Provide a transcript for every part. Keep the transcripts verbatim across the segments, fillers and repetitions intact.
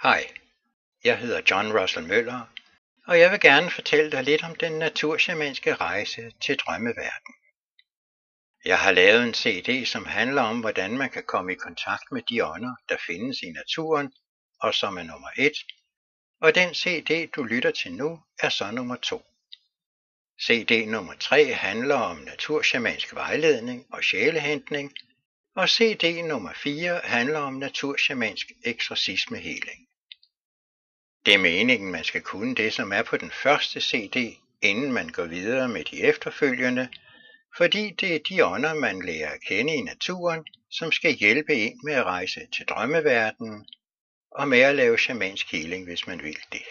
Hej, jeg hedder John Russell Møller, og jeg vil gerne fortælle dig lidt om den naturshamanske rejse til drømmeverden. Jeg har lavet en C D, som handler om, hvordan man kan komme i kontakt med de ånder, der findes i naturen, og som er nummer et, og den C D, du lytter til nu, er så nummer to. C D nummer tre handler om naturshamansk vejledning og sjælehentning, og C D nummer fire handler om naturshamansk eksorcismeheling. Det er meningen, man skal kunne det, som er på den første C D, inden man går videre med de efterfølgende, fordi det er de ånder, man lærer at kende i naturen, som skal hjælpe en med at rejse til drømmeverdenen og med at lave shamansk healing, hvis man vil det.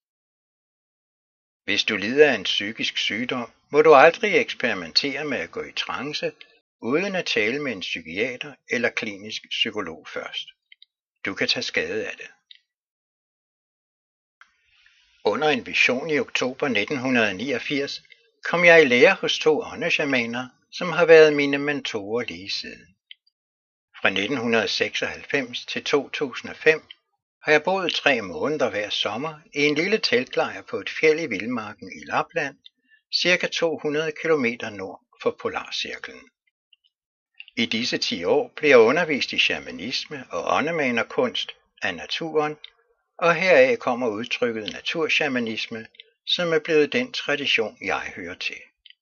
Hvis du lider af en psykisk sygdom, må du aldrig eksperimentere med at gå i trance, uden at tale med en psykiater eller klinisk psykolog først. Du kan tage skade af det. Under en vision i oktober nitten niogfirs kom jeg i lære hos to åndeshamaner, som har været mine mentorer lige siden. Fra nitten seksoghalvfems til to tusind og fem har jeg boet tre måneder hver sommer i en lille teltlejr på et fjeld i vildmarken i Lapland, cirka to hundrede kilometer nord for Polarcirklen. I disse ti år blev jeg undervist i shamanisme og åndemanerkunst af naturen, og heraf kommer udtrykket naturshamanisme, som er blevet den tradition, jeg hører til.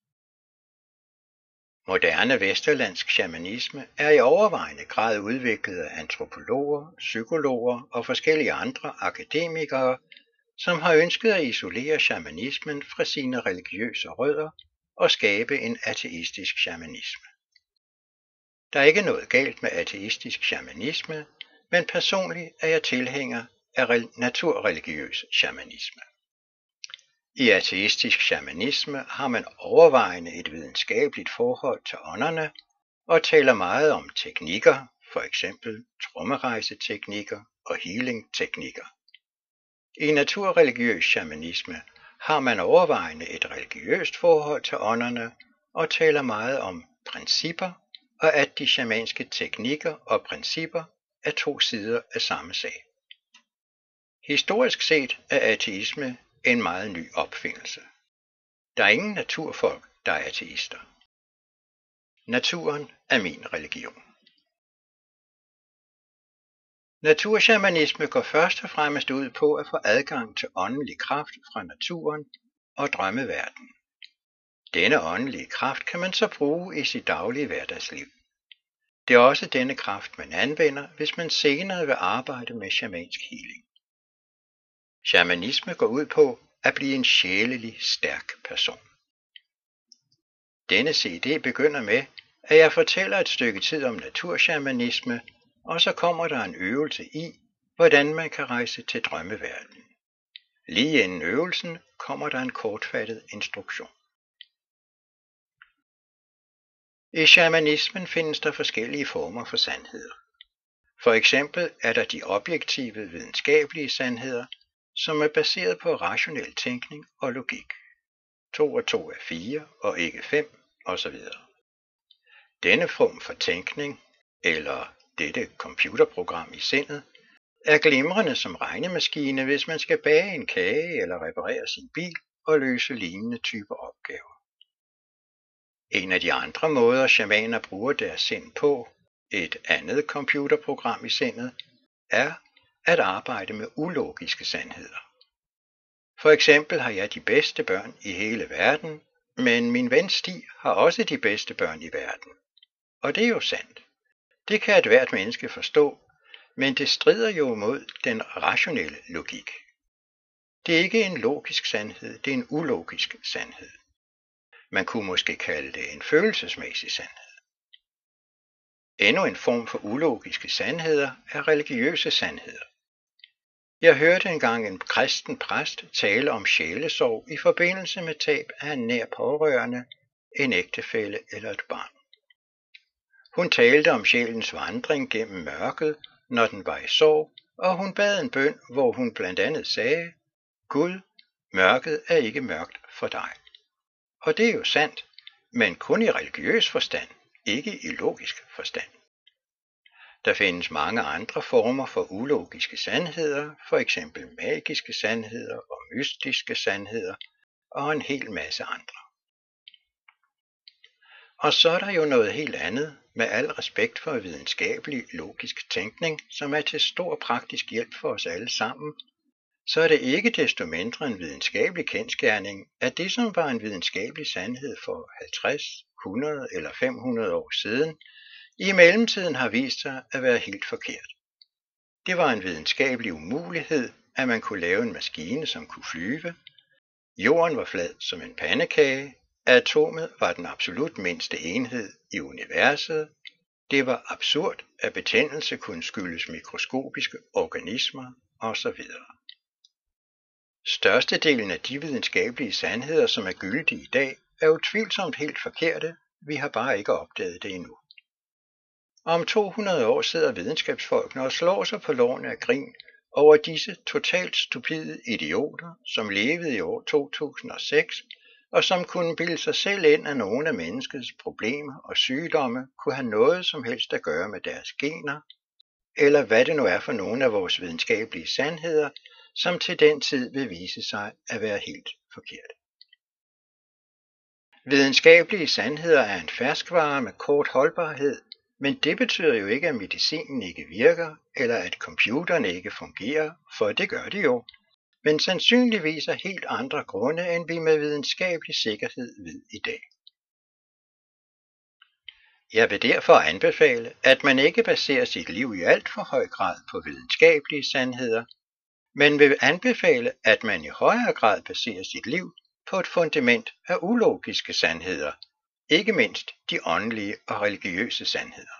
Moderne vesterlandsk shamanisme er i overvejende grad udviklet af antropologer, psykologer og forskellige andre akademikere, som har ønsket at isolere shamanismen fra sine religiøse rødder og skabe en ateistisk shamanisme. Der er ikke noget galt med ateistisk shamanisme, men personligt er jeg tilhænger af naturreligiøs shamanisme. I ateistisk shamanisme har man overvejende et videnskabeligt forhold til ånderne og taler meget om teknikker, for eksempel trommerejseteknikker og healing-teknikker. I naturreligiøs shamanisme har man overvejende et religiøst forhold til ånderne og taler meget om principper, og at de shamanske teknikker og principper er to sider af samme sag. Historisk set er ateisme en meget ny opfindelse. Der er ingen naturfolk, der er ateister. Naturen er min religion. Naturshamanisme går først og fremmest ud på at få adgang til åndelig kraft fra naturen og drømmeverdenen. Denne åndelige kraft kan man så bruge i sit daglige hverdagsliv. Det er også denne kraft, man anvender, hvis man senere vil arbejde med shamansk healing. Shamanisme går ud på at blive en sjælelig stærk person. Denne C D begynder med, at jeg fortæller et stykke tid om naturshamanisme, og så kommer der en øvelse i, hvordan man kan rejse til drømmeverdenen. Lige inden øvelsen kommer der en kortfattet instruktion. I shamanismen findes der forskellige former for sandheder. For eksempel er der de objektive videnskabelige sandheder, som er baseret på rationel tænkning og logik. To og to er fire og ikke fem, osv. Denne form for tænkning, eller dette computerprogram i sindet, er glimrende som regnemaskine, hvis man skal bage en kage eller reparere sin bil og løse lignende typer opgaver. En af de andre måder, shamaner bruger deres sind på, et andet computerprogram i sindet, er at arbejde med ulogiske sandheder. For eksempel har jeg de bedste børn i hele verden, men min ven Stig har også de bedste børn i verden. Og det er jo sandt. Det kan et hvert menneske forstå, men det strider jo mod den rationelle logik. Det er ikke en logisk sandhed, det er en ulogisk sandhed. Man kunne måske kalde det en følelsesmæssig sandhed. Endnu en form for ulogiske sandheder er religiøse sandheder. Jeg hørte engang en kristen præst tale om sjælesorg i forbindelse med tab af en nær pårørende, en ægtefælle eller et barn. Hun talte om sjælens vandring gennem mørket, når den var i sorg, og hun bad en bøn, hvor hun blandt andet sagde, Gud, mørket er ikke mørkt for dig. Og det er jo sandt, men kun i religiøs forstand, ikke i logisk forstand. Der findes mange andre former for ulogiske sandheder, for eksempel magiske sandheder og mystiske sandheder, og en hel masse andre. Og så er der jo noget helt andet, med al respekt for videnskabelig logisk tænkning, som er til stor praktisk hjælp for os alle sammen, så er det ikke desto mindre en videnskabelig kendsgerning, at det som var en videnskabelig sandhed for halvtreds, hundrede eller fem hundrede år siden, i mellemtiden har vist sig at være helt forkert. Det var en videnskabelig umulighed, at man kunne lave en maskine, som kunne flyve. Jorden var flad som en pandekage. Atomet var den absolut mindste enhed i universet. Det var absurd, at betændelse kunne skyldes mikroskopiske organismer osv. Størstedelen af de videnskabelige sandheder, som er gyldige i dag, er utvivlsomt helt forkerte. Vi har bare ikke opdaget det endnu. Om to hundrede år sidder videnskabsfolkene og slår sig på lårene af grin over disse totalt stupide idioter, som levede i år to tusind og seks, og som kunne bilde sig selv ind, at nogle af menneskets problemer og sygdomme kunne have noget som helst at gøre med deres gener, eller hvad det nu er for nogle af vores videnskabelige sandheder, som til den tid vil vise sig at være helt forkerte. Videnskabelige sandheder er en ferskvare med kort holdbarhed, men det betyder jo ikke, at medicinen ikke virker, eller at computerne ikke fungerer, for det gør de jo, men sandsynligvis af helt andre grunde, end vi med videnskabelig sikkerhed ved i dag. Jeg vil derfor anbefale, at man ikke baserer sit liv i alt for høj grad på videnskabelige sandheder, men vil anbefale, at man i højere grad baserer sit liv på et fundament af ulogiske sandheder, ikke mindst de åndelige og religiøse sandheder.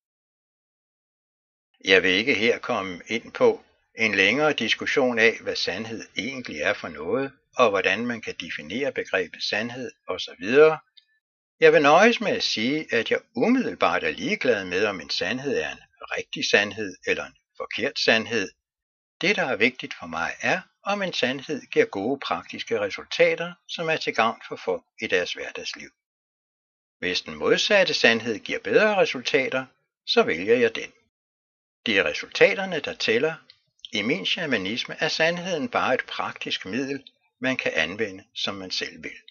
Jeg vil ikke her komme ind på en længere diskussion af, hvad sandhed egentlig er for noget, og hvordan man kan definere begrebet sandhed osv. Jeg vil nøjes med at sige, at jeg umiddelbart er ligeglad med, om en sandhed er en rigtig sandhed eller en forkert sandhed. Det, der er vigtigt for mig, er, om en sandhed giver gode praktiske resultater, som er til gavn for folk i deres hverdagsliv. Hvis den modsatte sandhed giver bedre resultater, så vælger jeg den. Det er resultaterne, der tæller. I min shamanisme er sandheden bare et praktisk middel, man kan anvende, som man selv vil.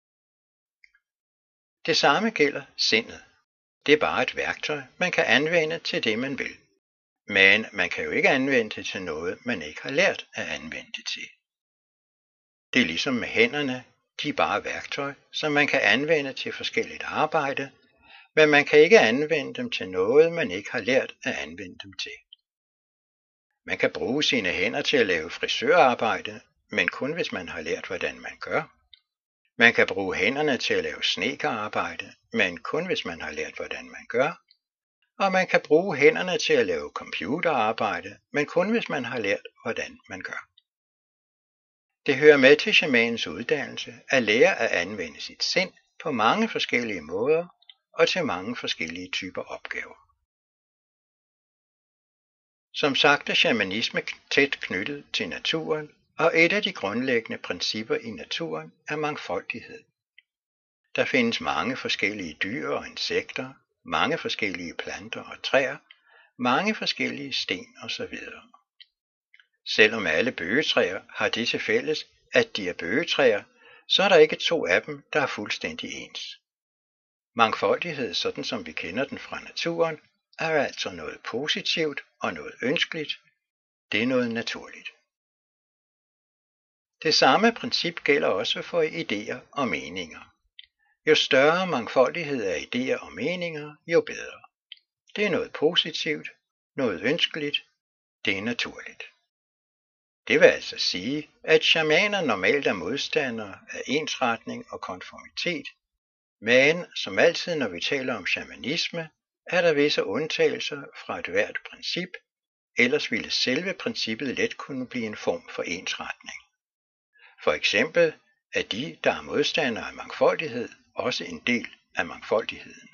Det samme gælder sindet. Det er bare et værktøj, man kan anvende til det, man vil. Men man kan jo ikke anvende det til noget, man ikke har lært at anvende det til. Det er ligesom med hænderne. De er bare værktøj, som man kan anvende til forskelligt arbejde, men man kan ikke anvende dem til noget, man ikke har lært at anvende dem til. Man kan bruge sine hænder til at lave frisørarbejde, men kun hvis man har lært, hvordan man gør. Man kan bruge hænderne til at lave snedkerarbejde, men kun hvis man har lært, hvordan man gør. Og man kan bruge hænderne til at lave computerarbejde, men kun hvis man har lært, hvordan man gør. Det hører med til shamanens uddannelse at lære at anvende sit sind på mange forskellige måder og til mange forskellige typer opgaver. Som sagt er shamanisme tæt knyttet til naturen, og et af de grundlæggende principper i naturen er mangfoldighed. Der findes mange forskellige dyr og insekter, mange forskellige planter og træer, mange forskellige sten osv. Selvom alle bøgetræer har det til fælles, at de er bøgetræer, så er der ikke to af dem, der er fuldstændig ens. Mangfoldighed, sådan som vi kender den fra naturen, er altså noget positivt og noget ønskeligt. Det er noget naturligt. Det samme princip gælder også for idéer og meninger. Jo større mangfoldighed af idéer og meninger, jo bedre. Det er noget positivt, noget ønskeligt, det er naturligt. Det vil altså sige, at shamaner normalt er modstandere af ensretning og konformitet, men som altid når vi taler om shamanisme, er der visse undtagelser fra et hvert princip, ellers ville selve princippet let kunne blive en form for ensretning. For eksempel er de, der er modstandere af mangfoldighed, også en del af mangfoldigheden.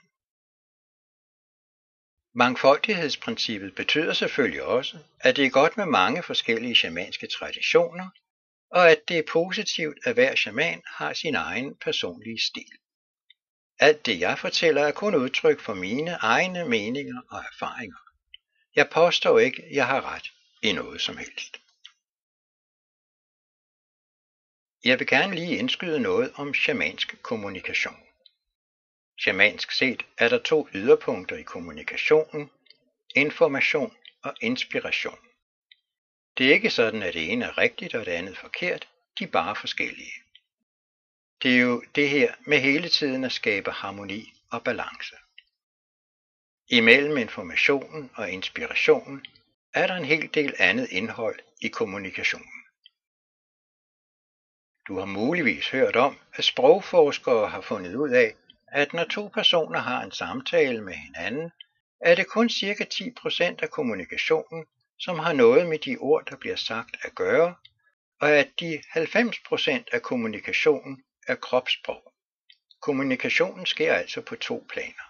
Mangfoldighedsprincippet betyder selvfølgelig også, at det er godt med mange forskellige shamanske traditioner, og at det er positivt, at hver shaman har sin egen personlige stil. Alt det jeg fortæller er kun udtryk for mine egne meninger og erfaringer. Jeg påstår ikke, jeg har ret i noget som helst. Jeg vil gerne lige indskyde noget om shamansk kommunikation. Shamansk set er der to yderpunkter i kommunikationen: information og inspiration. Det er ikke sådan, at det ene er rigtigt og det andet forkert, de er bare forskellige. Det er jo det her med hele tiden at skabe harmoni og balance. Imellem informationen og inspirationen er der en hel del andet indhold i kommunikationen. Du har muligvis hørt om, at sprogforskere har fundet ud af, at når to personer har en samtale med hinanden, er det kun cirka ti procent af kommunikationen, som har noget med de ord, der bliver sagt, at gøre, og at de halvfems procent af kommunikationen er kropssprog. Kommunikationen sker altså på to planer.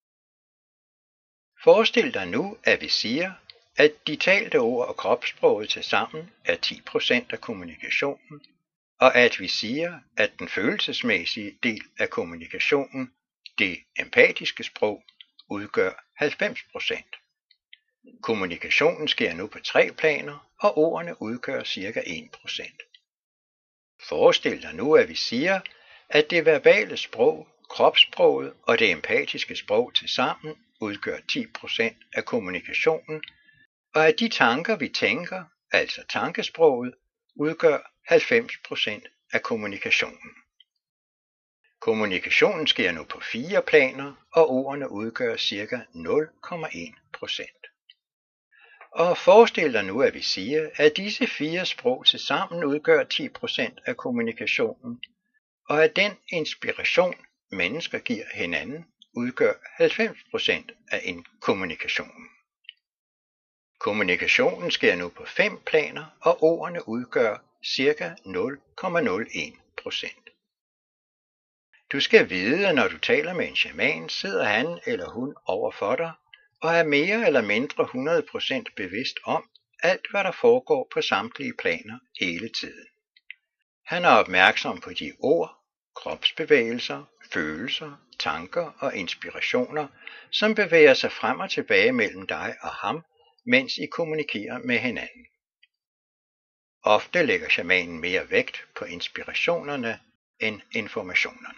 Forestil dig nu, at vi siger, at de talte ord og kropssproget tilsammen er ti procent af kommunikationen, og at vi siger, at den følelsesmæssige del af kommunikationen, det empatiske sprog, udgør halvfems procent. Kommunikationen sker nu på tre planer, og ordene udgør cirka en procent. Forestil dig nu, at vi siger, at det verbale sprog, kropssproget og det empatiske sprog tilsammen udgør ti procent af kommunikationen, og at de tanker, vi tænker, altså tankesproget, udgør halvfems procent af kommunikationen. Kommunikationen sker nu på fire planer, og ordene udgør ca. nul komma en procent. Og forestil dig nu, at vi siger, at disse fire sprog tilsammen udgør ti procent af kommunikationen, og at den inspiration, mennesker giver hinanden, udgør halvfems procent af en kommunikationen. Kommunikationen sker nu på fem planer, og ordene udgør ca. nul komma nul en procent. Du skal vide, at når du taler med en shaman, sidder han eller hun over for dig og er mere eller mindre hundrede procent bevidst om alt, hvad der foregår på samtlige planer hele tiden. Han er opmærksom på de ord, kropsbevægelser, følelser, tanker og inspirationer, som bevæger sig frem og tilbage mellem dig og ham, mens I kommunikerer med hinanden. Ofte lægger shamanen mere vægt på inspirationerne end informationerne.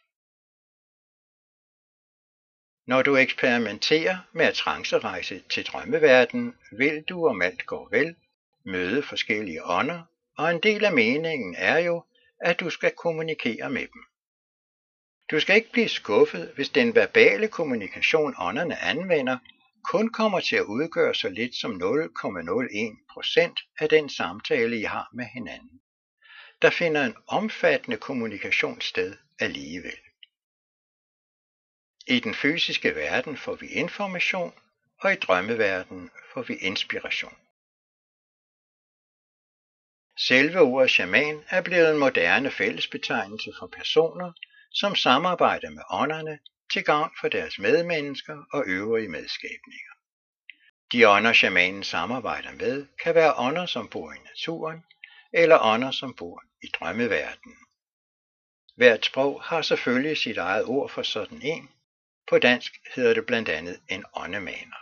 Når du eksperimenterer med at trancerejse til drømmeverdenen, vil du, om alt går vel, møde forskellige ånder, og en del af meningen er jo, at du skal kommunikere med dem. Du skal ikke blive skuffet, hvis den verbale kommunikation ånderne anvender, kun kommer til at udgøre så lidt som nul komma nul en procent af den samtale, I har med hinanden. Der finder en omfattende kommunikation sted alligevel. I den fysiske verden får vi information, og i drømmeverdenen får vi inspiration. Selve ordet shaman er blevet en moderne fællesbetegnelse for personer, som samarbejder med ånderne til gavn for deres medmennesker og øvrige medskabninger. De ånder, shamanen samarbejder med, kan være ånder, som bor i naturen, eller ånder, som bor i drømmeverdenen. Hvert sprog har selvfølgelig sit eget ord for sådan en. På dansk hedder det blandt andet en åndemaner.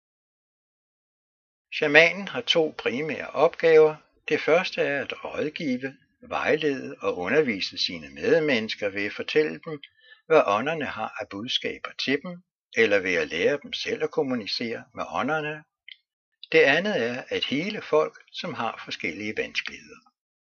Shamanen har to primære opgaver. Det første er at rådgive, vejlede og undervise sine medmennesker ved at fortælle dem, hvad ånderne har af budskaber til dem, eller ved at lære dem selv at kommunikere med ånderne. Det andet er at hele folk, som har forskellige vanskeligheder.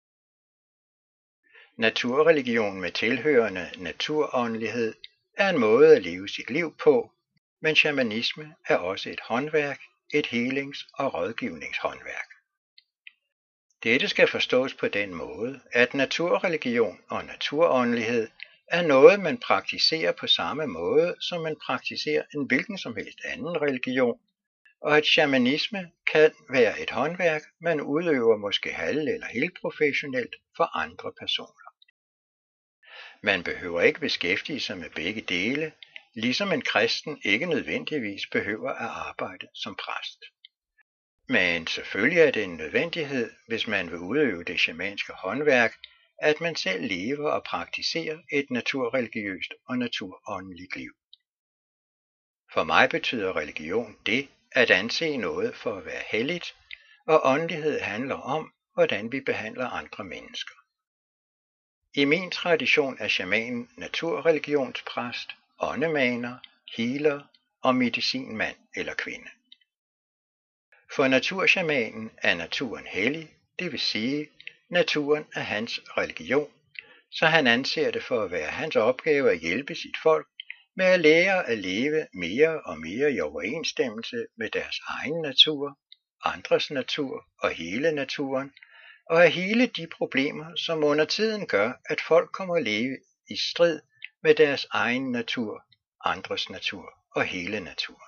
Naturreligion med tilhørende naturåndelighed er en måde at leve sit liv på, men shamanisme er også et håndværk, et helings- og rådgivningshåndværk. Dette skal forstås på den måde, at naturreligion og naturåndelighed er noget, man praktiserer på samme måde, som man praktiserer en hvilken som helst anden religion, og at shamanisme kan være et håndværk, man udøver måske halv- eller helt professionelt for andre personer. Man behøver ikke beskæftige sig med begge dele, ligesom en kristen ikke nødvendigvis behøver at arbejde som præst. Men selvfølgelig er det en nødvendighed, hvis man vil udøve det shamanske håndværk, at man selv lever og praktiserer et naturreligiøst og naturåndeligt liv. For mig betyder religion det at anse noget for at være helligt, og åndelighed handler om, hvordan vi behandler andre mennesker. I min tradition er shamanen naturreligionspræst, åndemaner, healer og medicinmand eller kvinde. For naturshamanen er naturen hellig, det vil sige, naturen er hans religion, så han anser det for at være hans opgave at hjælpe sit folk med at lære at leve mere og mere i overensstemmelse med deres egen natur, andres natur og hele naturen, og at hele de problemer, som under tiden gør, at folk kommer at leve i strid med deres egen natur, andres natur og hele naturen.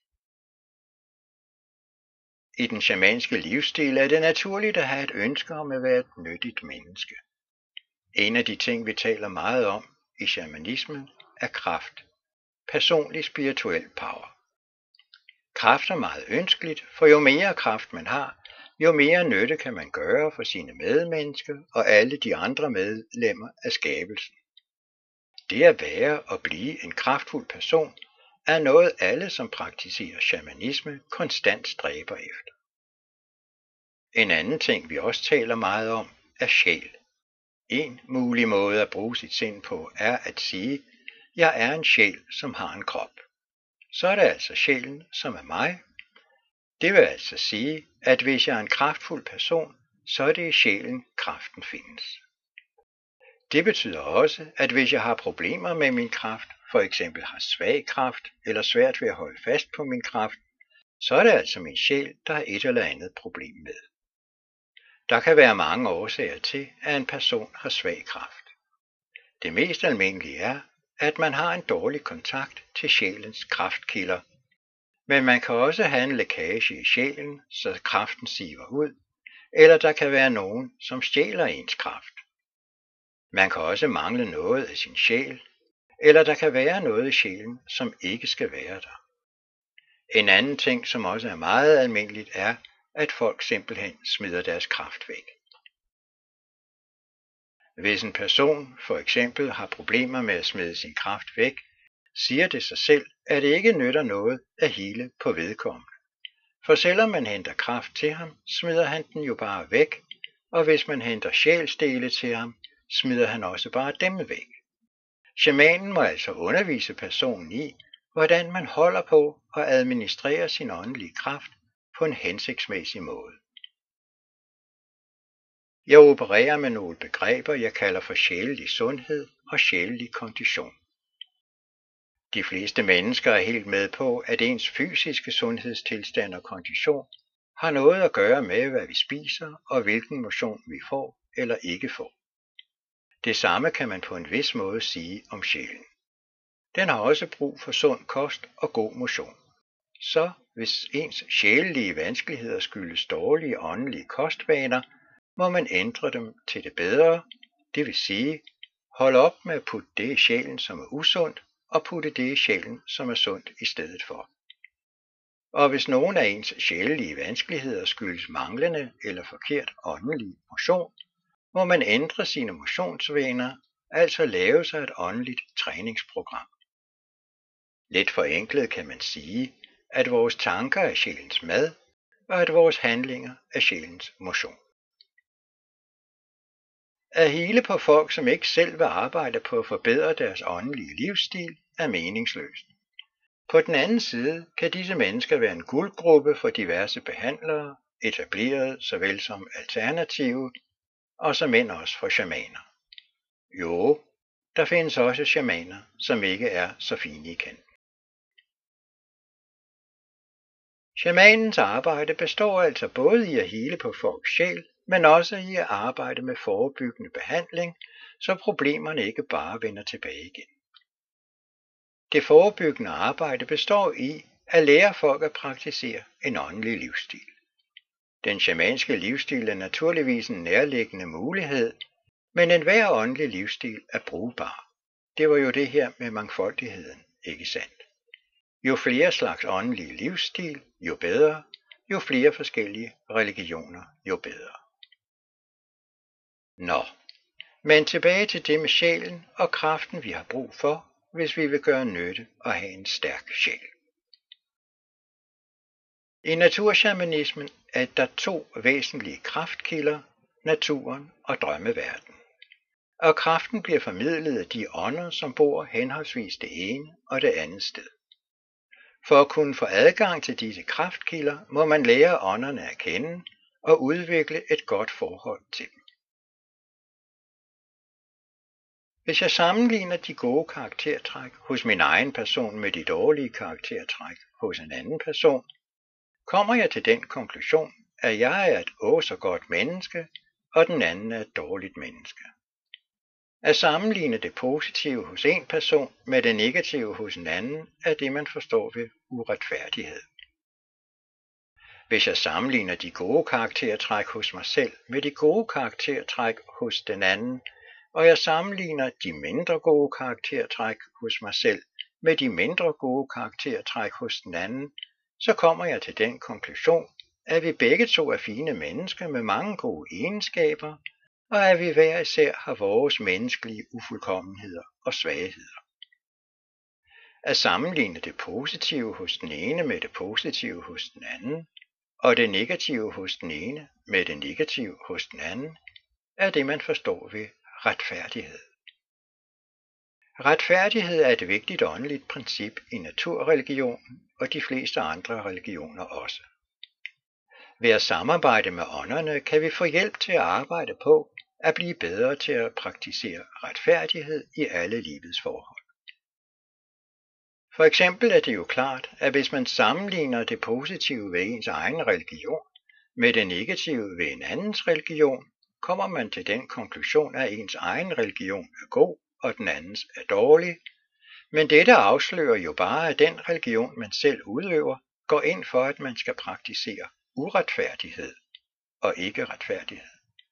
I den shamanske livsstil er det naturligt at have et ønske om at være et nyttigt menneske. En af de ting, vi taler meget om i shamanismen, er kraft. Personlig spirituel power. Kraft er meget ønskeligt, for jo mere kraft man har, jo mere nytte kan man gøre for sine medmennesker og alle de andre medlemmer af skabelsen. Det at være og blive en kraftfuld person er noget alle, som praktiserer shamanisme, konstant stræber efter. En anden ting, vi også taler meget om, er sjæl. En mulig måde at bruge sit sind på er at sige, jeg er en sjæl, som har en krop. Så er det altså sjælen, som er mig. Det vil altså sige, at hvis jeg er en kraftfuld person, så er det i sjælen, kraften findes. Det betyder også, at hvis jeg har problemer med min kraft, for eksempel har svag kraft eller svært ved at holde fast på min kraft, så er det altså min sjæl, der har et eller andet problem med. Der kan være mange årsager til, at en person har svag kraft. Det mest almindelige er, at man har en dårlig kontakt til sjælens kraftkilder, men man kan også have en lækage i sjælen, så kraften siver ud, eller der kan være nogen, som stjæler ens kraft. Man kan også mangle noget af sin sjæl, eller der kan være noget i sjælen, som ikke skal være der. En anden ting, som også er meget almindeligt, er, at folk simpelthen smider deres kraft væk. Hvis en person for eksempel har problemer med at smide sin kraft væk, siger det sig selv, at det ikke nytter noget at hele på vedkommende. For selvom man henter kraft til ham, smider han den jo bare væk, og hvis man henter sjælsdele til ham, smider han også bare dem væk. Shamanen må altså undervise personen i, hvordan man holder på og administrerer sin åndelige kraft på en hensigtsmæssig måde. Jeg opererer med nogle begreber, jeg kalder for sjælelig sundhed og sjælelig kondition. De fleste mennesker er helt med på, at ens fysiske sundhedstilstand og kondition har noget at gøre med, hvad vi spiser og hvilken motion vi får eller ikke får. Det samme kan man på en vis måde sige om sjælen. Den har også brug for sund kost og god motion. Så hvis ens sjælelige vanskeligheder skyldes dårlige åndelige kostvaner, må man ændre dem til det bedre, det vil sige, holde op med at putte det i sjælen, som er usundt, og putte det i sjælen, som er sundt i stedet for. Og hvis nogen af ens sjælelige vanskeligheder skyldes manglende eller forkert åndelig motion, må man ændre sine motionsvaner, altså lave sig et åndeligt træningsprogram. Lidt forenklet kan man sige, at vores tanker er sjælens mad, og at vores handlinger er sjælens motion. At hele på folk, som ikke selv vil arbejde på at forbedre deres åndelige livsstil, er meningsløst. På den anden side kan disse mennesker være en guldgruppe for diverse behandlere, etablerede såvel som alternative, og som end også for shamaner. Jo, der findes også shamaner, som ikke er så fine i kanten. Shamanens arbejde består altså både i at hele på folks sjæl, men også i at arbejde med forebyggende behandling, så problemerne ikke bare vender tilbage igen. Det forebyggende arbejde består i at lære folk at praktisere en åndelig livsstil. Den shamanske livsstil er naturligvis en nærliggende mulighed, men enhver åndelig livsstil er brugbar. Det var jo det her med mangfoldigheden, ikke sandt? Jo flere slags åndelige livsstil, jo bedre, jo flere forskellige religioner, jo bedre. Nå, men tilbage til det med sjælen og kraften, vi har brug for, hvis vi vil gøre nytte og have en stærk sjæl. I naturshamanismen er der to væsentlige kraftkilder, naturen og drømmeverdenen. Og kraften bliver formidlet af de ånder, som bor henholdsvis det ene og det andet sted. For at kunne få adgang til disse kraftkilder, må man lære ånderne at kende og udvikle et godt forhold til dem. Hvis jeg sammenligner de gode karaktertræk hos min egen person med de dårlige karaktertræk hos en anden person, kommer jeg til den konklusion, at jeg er et åh så godt menneske, og den anden er et dårligt menneske. At sammenligne det positive hos en person med det negative hos en anden, er det man forstår ved uretfærdighed. Hvis jeg sammenligner de gode karaktertræk hos mig selv med de gode karaktertræk hos den anden, og jeg sammenligner de mindre gode karaktertræk hos mig selv med de mindre gode karaktertræk hos den anden, så kommer jeg til den konklusion, at vi begge to er fine mennesker med mange gode egenskaber, og at vi hver især har vores menneskelige ufuldkommenheder og svagheder. At sammenligne det positive hos den ene med det positive hos den anden, og det negative hos den ene med det negative hos den anden, er det man forstår ved retfærdighed. Retfærdighed er et vigtigt åndeligt princip i naturreligionen og de fleste andre religioner også. Ved at samarbejde med ånderne kan vi få hjælp til at arbejde på at blive bedre til at praktisere retfærdighed i alle livets forhold. For eksempel er det jo klart, at hvis man sammenligner det positive ved ens egen religion med det negative ved en andens religion, kommer man til den konklusion, at ens egen religion er god, og den andens er dårlig. Men dette afslører jo bare, at den religion, man selv udøver, går ind for, at man skal praktisere uretfærdighed og ikke retfærdighed.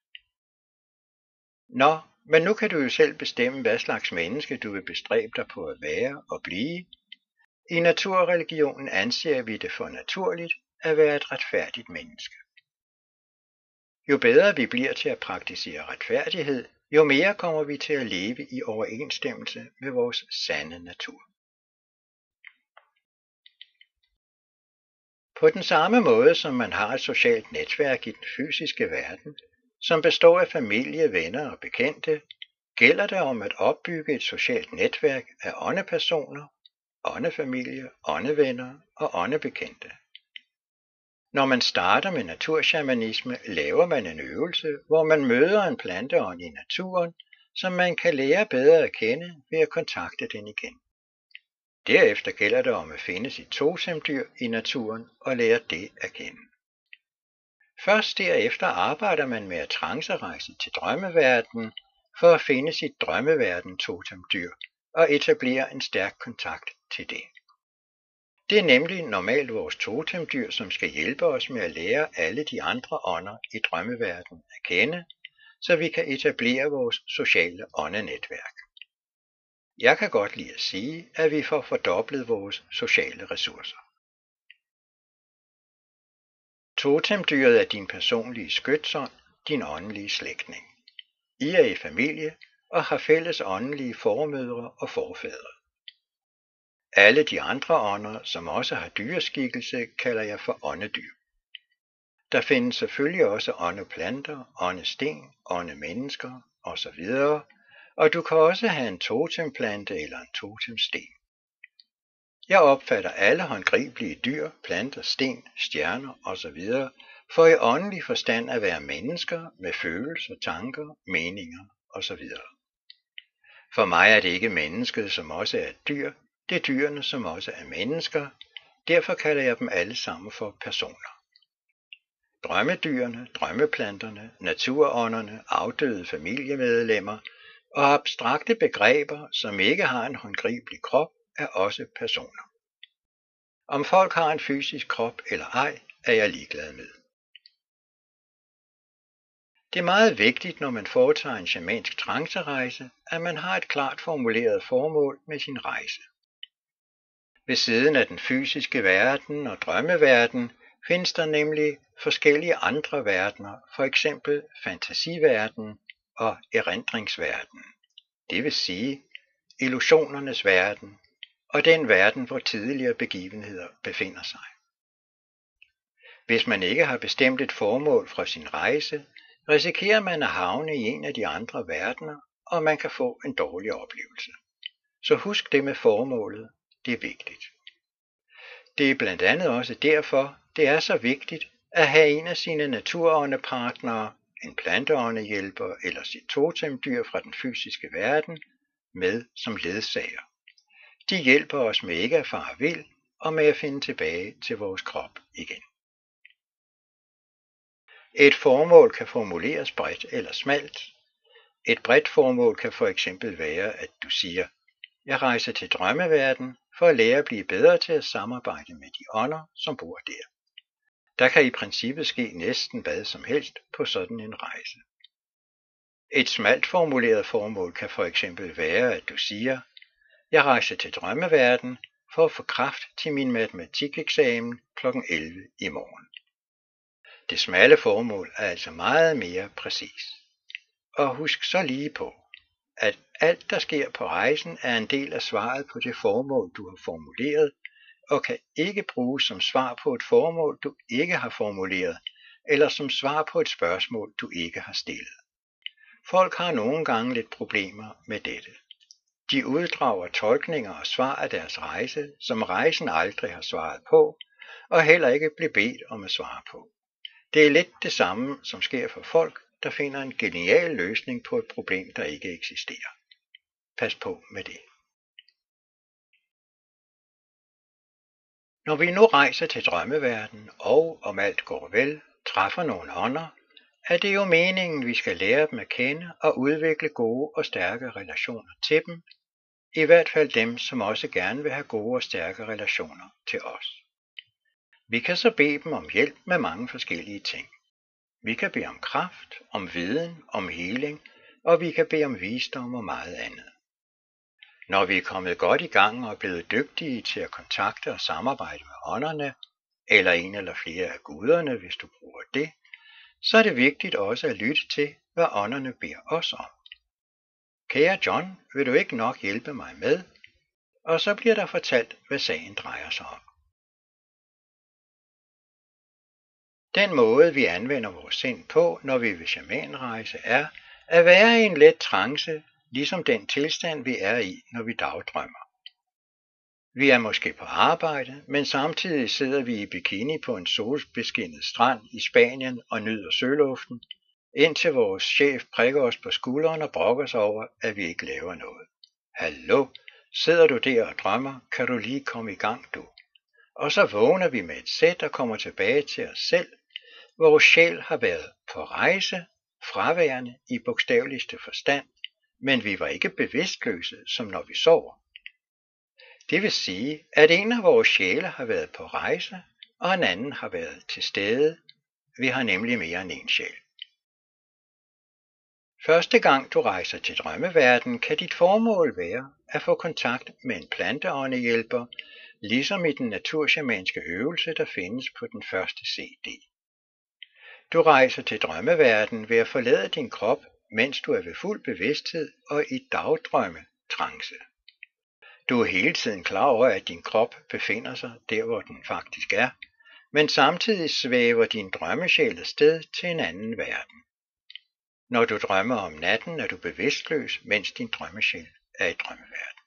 Nå, men nu kan du jo selv bestemme, hvad slags menneske du vil bestræbe dig på at være og blive. I naturreligionen anser vi det for naturligt at være et retfærdigt menneske. Jo bedre vi bliver til at praktisere retfærdighed, jo mere kommer vi til at leve i overensstemmelse med vores sande natur. På den samme måde som man har et socialt netværk i den fysiske verden, som består af familie, venner og bekendte, gælder det om at opbygge et socialt netværk af åndepersoner, åndefamilie, åndevenner og åndebekendte. Når man starter med naturshamanisme, laver man en øvelse, hvor man møder en planteånd i naturen, som man kan lære bedre at kende ved at kontakte den igen. Derefter gælder det om at finde sit totemdyr i naturen og lære det at kende. Først derefter arbejder man med at trancerejse til drømmeverdenen for at finde sit drømmeverden totemdyr og etablere en stærk kontakt til det. Det er nemlig normalt vores totemdyr, som skal hjælpe os med at lære alle de andre ånder i drømmeverdenen at kende, så vi kan etablere vores sociale åndenetværk. Jeg kan godt lide at sige, at vi får fordoblet vores sociale ressourcer. Totemdyret er din personlige skytsånd, din åndelige slægtning. I er i familie og har fælles åndelige formødre og forfædre. Alle de andre ånder, som også har dyreskikkelse, kalder jeg for åndedyr. Der findes selvfølgelig også åndeplanter, åndesten, åndemennesker osv., og du kan også have en totemplante eller en totemsten. Jeg opfatter alle håndgribelige dyr, planter, sten, stjerner osv. for i åndelig forstand at være mennesker med følelser, tanker, meninger osv. For mig er det ikke mennesket, som også er et dyr, det er dyrene, som også er mennesker, derfor kalder jeg dem alle sammen for personer. Drømmedyrene, drømmeplanterne, naturånderne, afdøde familiemedlemmer og abstrakte begreber, som ikke har en håndgribelig krop, er også personer. Om folk har en fysisk krop eller ej, er jeg ligeglad med. Det er meget vigtigt, når man foretager en shamansk trancerejse, at man har et klart formuleret formål med sin rejse. Ved siden af den fysiske verden og drømmeverden findes der nemlig forskellige andre verdener, for eksempel fantasiverdenen og erindringsverdenen, det vil sige illusionernes verden og den verden, hvor tidligere begivenheder befinder sig. Hvis man ikke har bestemt et formål fra sin rejse, risikerer man at havne i en af de andre verdener, og man kan få en dårlig oplevelse. Så husk det med formålet, det er vigtigt. Det er blandt andet også derfor, det er så vigtigt at have en af sine naturåndepartnere, en planteåndehjælper eller sit totemdyr fra den fysiske verden, med som ledsager. De hjælper os med ikke at fare vild og med at finde tilbage til vores krop igen. Et formål kan formuleres bredt eller smalt. Et bredt formål kan for eksempel være, at du siger, jeg rejser til drømmeverden for at lære at blive bedre til at samarbejde med de ånder, som bor der. Der kan i princippet ske næsten hvad som helst på sådan en rejse. Et smalt formuleret formål kan for eksempel være, at du siger, jeg rejser til drømmeverden for at få kraft til min matematikeksamen klokken elleve i morgen. Det smalle formål er altså meget mere præcis. Og husk så lige på, at alt der sker på rejsen er en del af svaret på det formål, du har formuleret, og kan ikke bruges som svar på et formål, du ikke har formuleret, eller som svar på et spørgsmål, du ikke har stillet. Folk har nogle gange lidt problemer med dette. De uddrager tolkninger og svar af deres rejse, som rejsen aldrig har svaret på, og heller ikke blev bedt om at svare på. Det er lidt det samme, som sker for folk, der finder en genial løsning på et problem, der ikke eksisterer. Pas på med det. Når vi nu rejser til drømmeverdenen og, om alt går vel, træffer nogle ånder, er det jo meningen, vi skal lære dem at kende og udvikle gode og stærke relationer til dem, i hvert fald dem, som også gerne vil have gode og stærke relationer til os. Vi kan så bede dem om hjælp med mange forskellige ting. Vi kan bede om kraft, om viden, om heling, og vi kan bede om visdom og meget andet. Når vi er kommet godt i gang og er blevet dygtige til at kontakte og samarbejde med ånderne, eller en eller flere af guderne, hvis du bruger det, så er det vigtigt også at lytte til, hvad ånderne beder os om. Kære John, vil du ikke nok hjælpe mig med? Og så bliver der fortalt, hvad sagen drejer sig om. Den måde, vi anvender vores sind på, når vi vil shamanrejse, er at være i en let trance, ligesom den tilstand, vi er i, når vi dagdrømmer. Vi er måske på arbejde, men samtidig sidder vi i bikini på en solbeskinnet strand i Spanien og nyder søluften, indtil vores chef prikker os på skulderen og brokker sig over, at vi ikke laver noget. Hallo, sidder du der og drømmer, kan du lige komme i gang du. Og så vågner vi med et sæt og kommer tilbage til os selv. Vores sjæl har været på rejse, fraværende i bogstaveligste forstand, men vi var ikke bevidstløse, som når vi sover. Det vil sige, at en af vores sjæle har været på rejse, og en anden har været til stede. Vi har nemlig mere end en sjæl. Første gang du rejser til drømmeverdenen, kan dit formål være at få kontakt med en planteåndehjælper, ligesom i den naturshamanske øvelse, der findes på den første C D. Du rejser til drømmeverdenen ved at forlade din krop, mens du er ved fuld bevidsthed og i dagdrømme trance. Du er hele tiden klar over, at din krop befinder sig der, hvor den faktisk er, men samtidig svæver din drømmesjæl afsted til en anden verden. Når du drømmer om natten, er du bevidstløs, mens din drømmesjæl er i drømmeverden.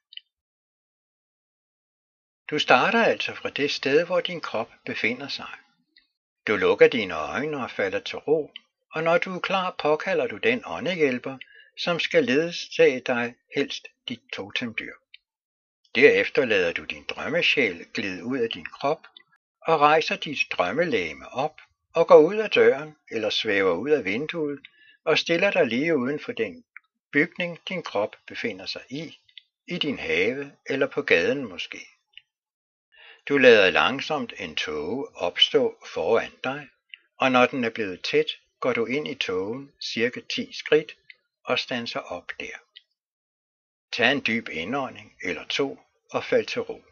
Du starter altså fra det sted, hvor din krop befinder sig. Du lukker dine øjne og falder til ro, og når du er klar, påkalder du den åndehjælper, som skal ledsage dig, helst dit totemdyr. Derefter lader du din drømmesjæl glide ud af din krop og rejser dit drømmelegeme op og går ud af døren eller svæver ud af vinduet og stiller dig lige uden for den bygning, din krop befinder sig i, i din have eller på gaden måske. Du lader langsomt en tåge opstå foran dig, og når den er blevet tæt, går du ind i tågen cirka ti skridt og standser op der. Tag en dyb indånding eller to og fald til ro.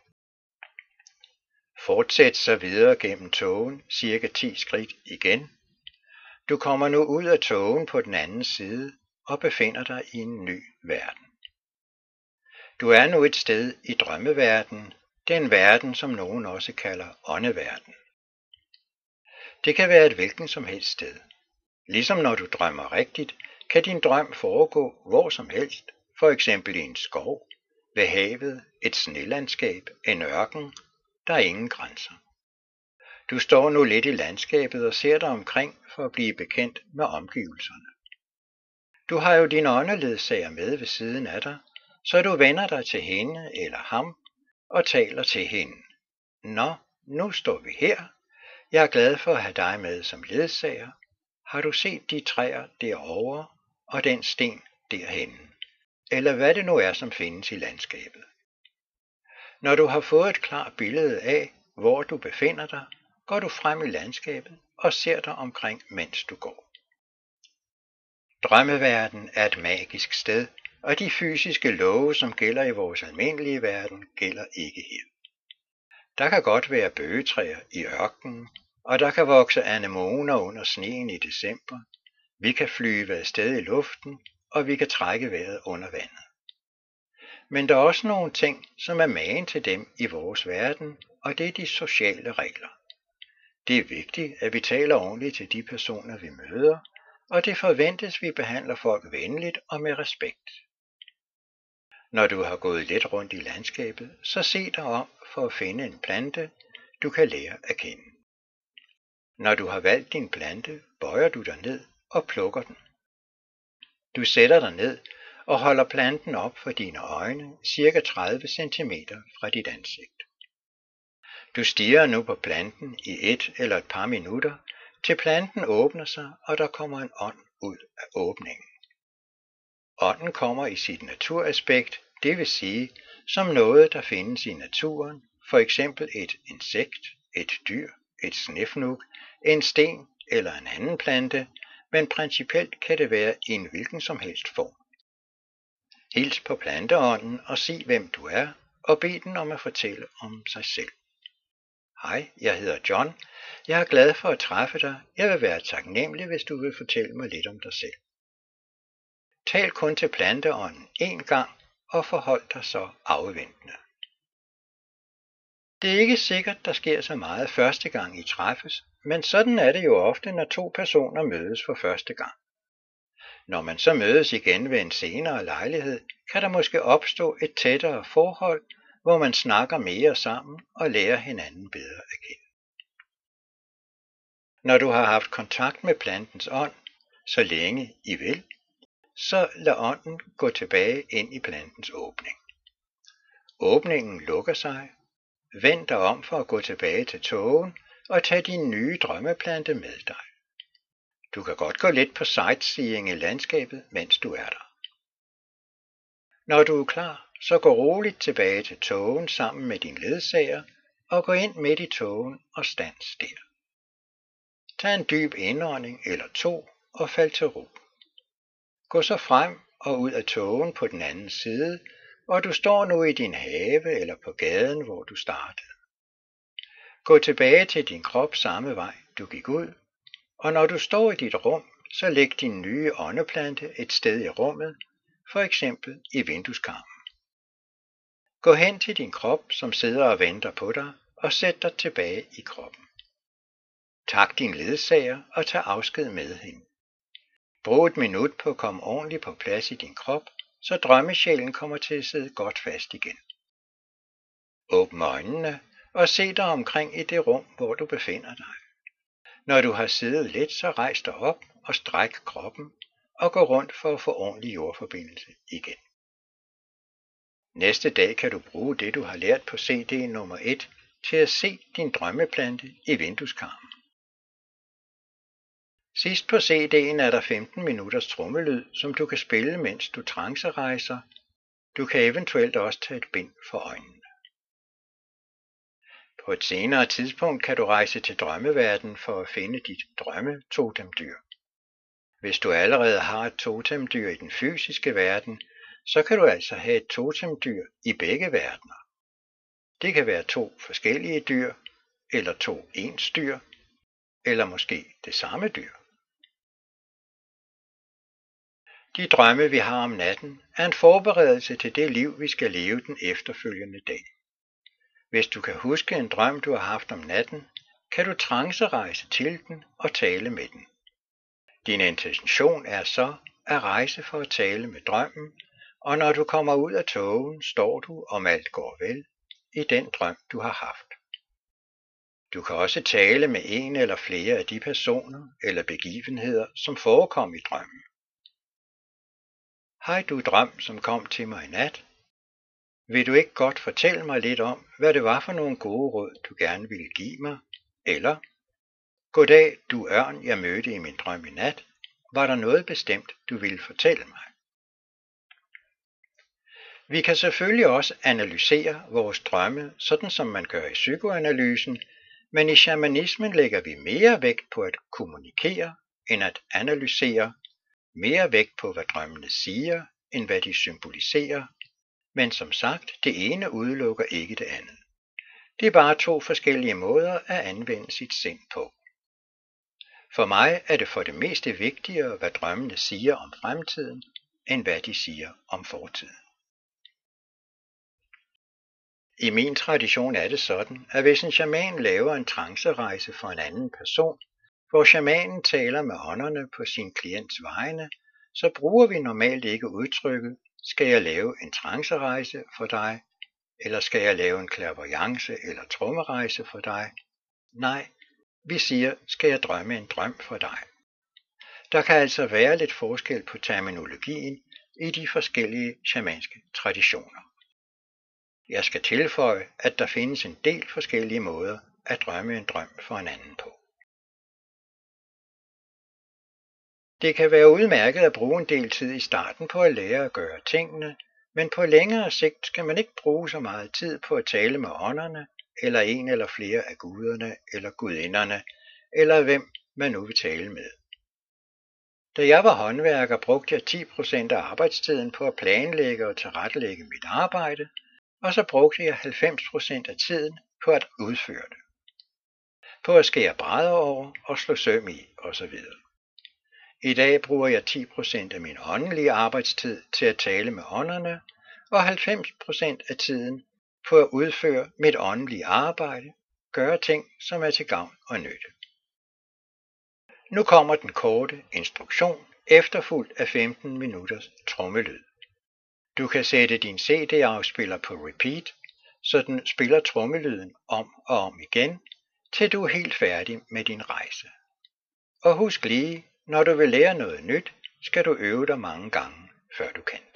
Fortsæt så videre gennem tågen cirka ti skridt igen. Du kommer nu ud af tågen på den anden side og befinder dig i en ny verden. Du er nu et sted i drømmeverdenen, den verden, som nogen også kalder åndeverden. Det kan være et hvilken som helst sted. Ligesom når du drømmer rigtigt, kan din drøm foregå hvor som helst, for eksempel i en skov, ved havet, et snelandskab, en ørken. Der er ingen grænser. Du står nu lidt i landskabet og ser dig omkring for at blive bekendt med omgivelserne. Du har jo din åndeledsager med ved siden af dig, så du vender dig til hende eller ham og taler til hende. Nå, nu står vi her. Jeg er glad for at have dig med som ledsager. Har du set de træer derovre og den sten derhenne? Eller hvad det nu er, som findes i landskabet. Når du har fået et klart billede af, hvor du befinder dig, går du frem i landskabet og ser dig omkring, mens du går. Drømmeverden er et magisk sted, og de fysiske love, som gælder i vores almindelige verden, gælder ikke her. Der kan godt være bøgetræer i ørkenen, og der kan vokse anemoner under sneen i december. Vi kan flyve afsted i luften, og vi kan trække vejret under vandet. Men der er også nogle ting, som er magen til dem i vores verden, og det er de sociale regler. Det er vigtigt, at vi taler ordentligt til de personer, vi møder, og det forventes, at vi behandler folk venligt og med respekt. Når du har gået lidt rundt i landskabet, så se dig om for at finde en plante, du kan lære at kende. Når du har valgt din plante, bøjer du dig ned og plukker den. Du sætter dig ned og holder planten op for dine øjne, cirka tredive centimeter fra dit ansigt. Du stirrer nu på planten i et eller et par minutter, til planten åbner sig, og der kommer en ånd ud af åbningen. Ånden kommer i sit naturaspekt, det vil sige som noget, der findes i naturen, for eksempel et insekt, et dyr, et snefnug, en sten eller en anden plante, men principielt kan det være i en hvilken som helst form. Hils på planteånden og sig hvem du er, og bed den om at fortælle om sig selv. Hej, jeg hedder John. Jeg er glad for at træffe dig. Jeg vil være taknemmelig, hvis du vil fortælle mig lidt om dig selv. Tal kun til planteånden én gang, og forhold dig så afventende. Det er ikke sikkert, der sker så meget første gang I træffes, men sådan er det jo ofte, når to personer mødes for første gang. Når man så mødes igen ved en senere lejlighed, kan der måske opstå et tættere forhold, hvor man snakker mere sammen og lærer hinanden bedre at kende. Når du har haft kontakt med plantens ånd, så længe I vil, så lad ånden gå tilbage ind i plantens åbning. Åbningen lukker sig. Vend dig om for at gå tilbage til tågen og tag din nye drømmeplante med dig. Du kan godt gå lidt på sightseeing i landskabet, mens du er der. Når du er klar, så gå roligt tilbage til tågen sammen med din ledsager og gå ind midt i tågen og stands der. Tag en dyb indånding eller to og fald til ro. Gå så frem og ud af tågen på den anden side, og du står nu i din have eller på gaden, hvor du startede. Gå tilbage til din krop samme vej, du gik ud, og når du står i dit rum, så læg din nye åndeplante et sted i rummet, for eksempel i vindueskarmen. Gå hen til din krop, som sidder og venter på dig, og sæt dig tilbage i kroppen. Tak din ledsager og tag afsked med hende. Brug et minut på at komme ordentligt på plads i din krop, så drømmesjælen kommer til at sidde godt fast igen. Åbn øjnene og se dig omkring i det rum, hvor du befinder dig. Når du har siddet lidt, så rejs dig op og stræk kroppen og gå rundt for at få ordentlig jordforbindelse igen. Næste dag kan du bruge det, du har lært på C D nummer et, til at se din drømmeplante i vindueskarmen. Sidst på C D'en er der femten minutters trommelyd, som du kan spille, mens du trancerejser. Du kan eventuelt også tage et bind for øjnene. På et senere tidspunkt kan du rejse til drømmeverdenen for at finde dit drømme-totemdyr. Hvis du allerede har et totemdyr i den fysiske verden, så kan du altså have et totemdyr i begge verdener. Det kan være to forskellige dyr, eller to ens dyr, eller måske det samme dyr. De drømme, vi har om natten, er en forberedelse til det liv, vi skal leve den efterfølgende dag. Hvis du kan huske en drøm, du har haft om natten, kan du trancerejse til den og tale med den. Din intention er så at rejse for at tale med drømmen, og når du kommer ud af tågen, står du, om alt går vel, i den drøm, du har haft. Du kan også tale med en eller flere af de personer eller begivenheder, som forekom i drømmen. Hej du drøm, som kom til mig i nat. Vil du ikke godt fortælle mig lidt om, hvad det var for nogle gode råd, du gerne ville give mig? Eller, goddag du ørn, jeg mødte i min drøm i nat. Var der noget bestemt, du ville fortælle mig? Vi kan selvfølgelig også analysere vores drømme, sådan som man gør i psykoanalysen, men i shamanismen lægger vi mere vægt på at kommunikere, end at analysere, mere vægt på, hvad drømmene siger, end hvad de symboliserer, men som sagt, det ene udelukker ikke det andet. Det er bare to forskellige måder at anvende sit sind på. For mig er det for det meste vigtigere, hvad drømmene siger om fremtiden, end hvad de siger om fortiden. I min tradition er det sådan, at hvis en shaman laver en trancerejse for en anden person, hvor shamanen taler med ånderne på sin klients vegne, så bruger vi normalt ikke udtrykket, skal jeg lave en trancerejse for dig, eller skal jeg lave en clairvoyance eller trommerejse for dig? Nej, vi siger, skal jeg drømme en drøm for dig. Der kan altså være lidt forskel på terminologien i de forskellige shamanske traditioner. Jeg skal tilføje, at der findes en del forskellige måder at drømme en drøm for en anden på. Det kan være udmærket at bruge en del tid i starten på at lære at gøre tingene, men på længere sigt skal man ikke bruge så meget tid på at tale med ånderne, eller en eller flere af guderne eller gudinderne, eller hvem man nu vil tale med. Da jeg var håndværker, brugte jeg ti procent af arbejdstiden på at planlægge og tilrettelægge mit arbejde, og så brugte jeg halvfems procent af tiden på at udføre det. På at skære brædder over og slå søm i osv. I dag bruger jeg ti procent af min åndelige arbejdstid til at tale med ånderne, og halvfems procent af tiden på at udføre mit åndelige arbejde, gøre ting, som er til gavn og nytte. Nu kommer den korte instruktion, efterfulgt af femten minutters trommelyd. Du kan sætte din C D-afspiller på repeat, så den spiller trommelyden om og om igen, til du er helt færdig med din rejse. Og husk lige, når du vil lære noget nyt, skal du øve dig mange gange, før du kan det.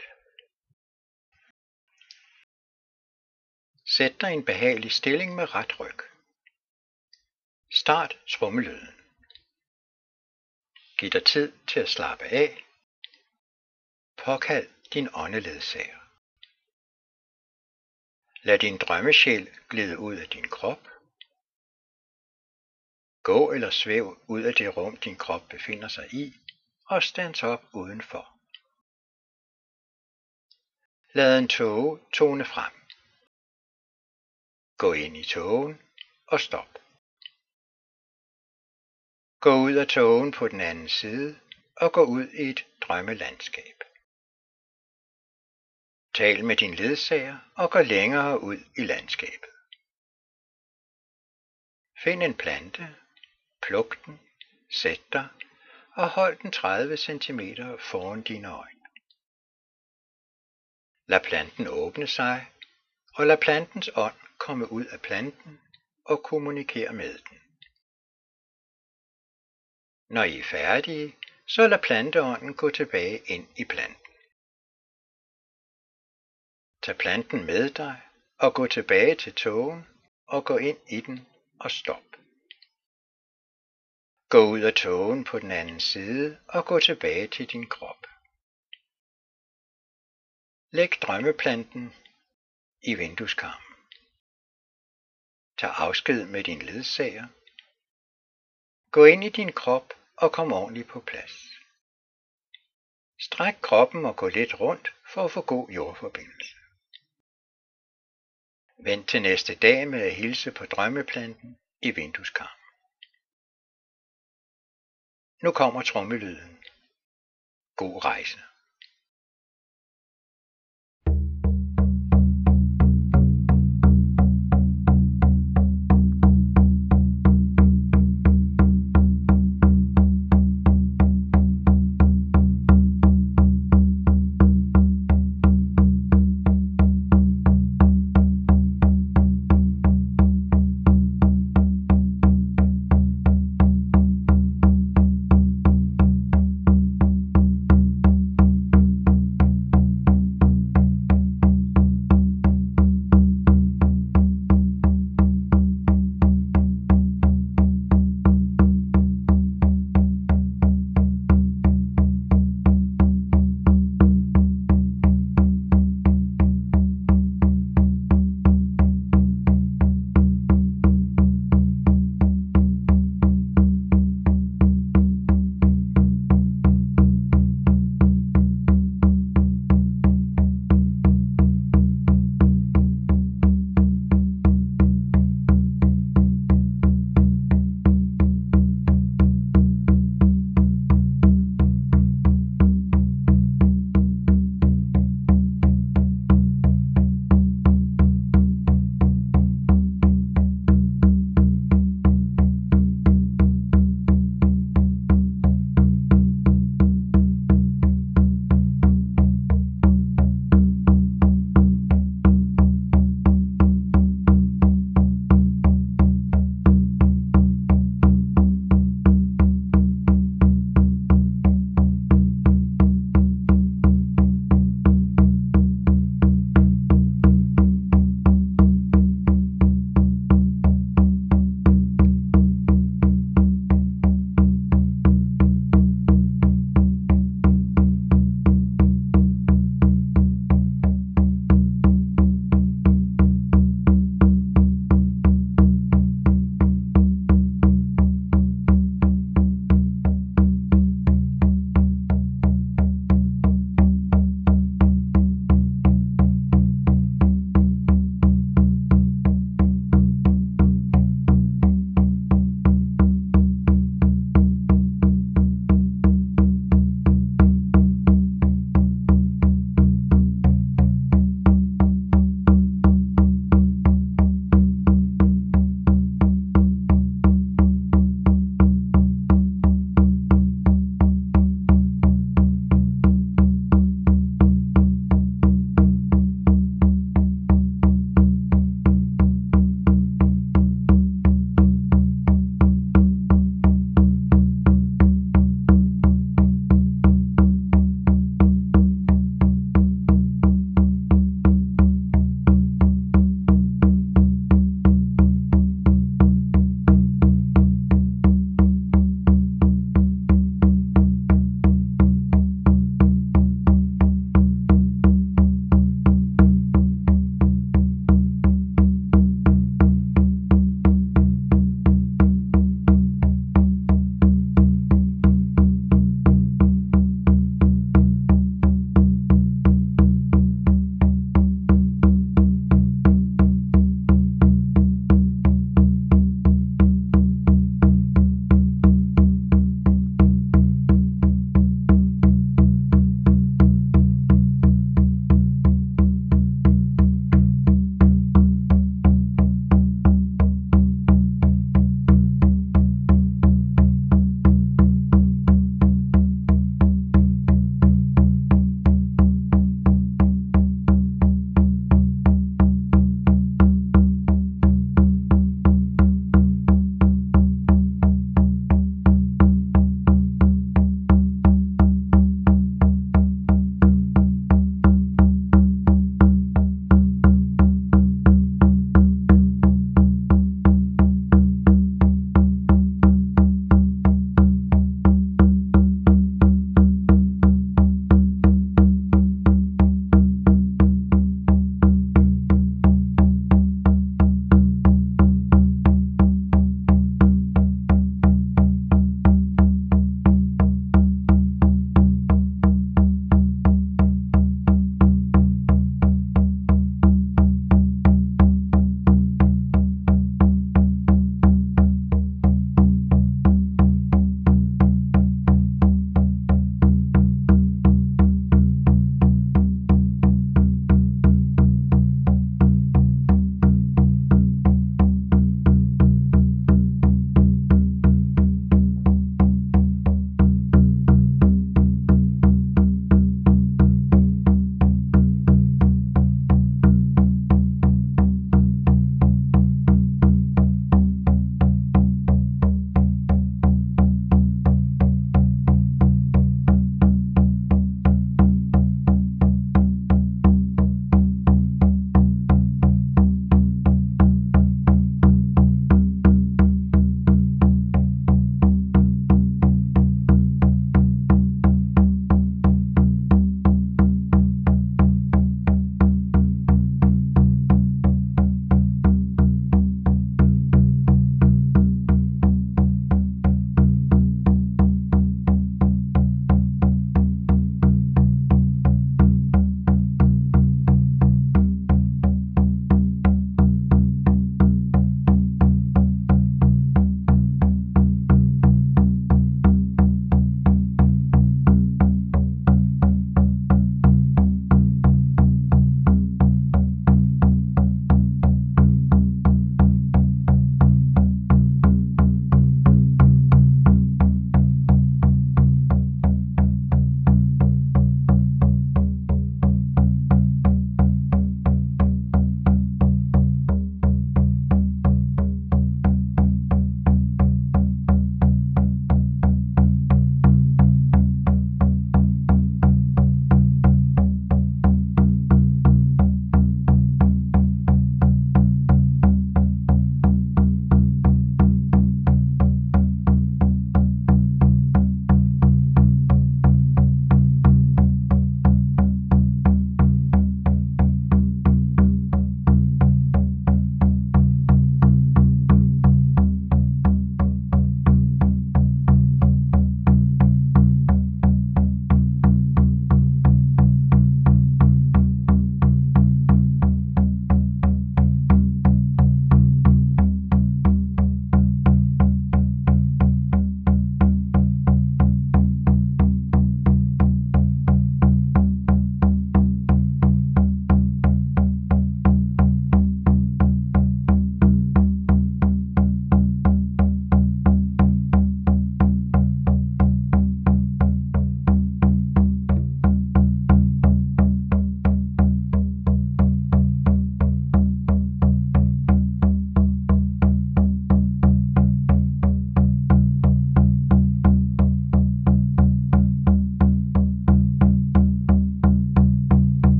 Sæt dig i en behagelig stilling med ret ryg. Start trommelyden. Giv dig tid til at slappe af. Påkald din åndeledsager. Lad din drømmesjæl glide ud af din krop. Gå eller svæv ud af det rum, din krop befinder sig i, og stands op udenfor. Lad en tåge tone frem. Gå ind i tågen og stop. Gå ud af tågen på den anden side og gå ud i et drømmelandskab. Tal med din ledsager og gå længere ud i landskabet. Find en plante, pluk den, sæt dig og hold den tredive centimeter foran dine øjne. Lad planten åbne sig, og lad plantens ånd komme ud af planten og kommunikere med den. Når I er færdige, så lad planteånden gå tilbage ind i planten. Tag planten med dig og gå tilbage til tågen og gå ind i den og stop. Gå ud af tågen på den anden side og gå tilbage til din krop. Læg drømmeplanten i vindueskarmen. Tag afsked med din ledsager. Gå ind i din krop og kom ordentligt på plads. Stræk kroppen og gå lidt rundt for at få god jordforbindelse. Vent til næste dag med at hilse på drømmeplanten i vindueskarmen. Nu kommer trommelyden. God rejse.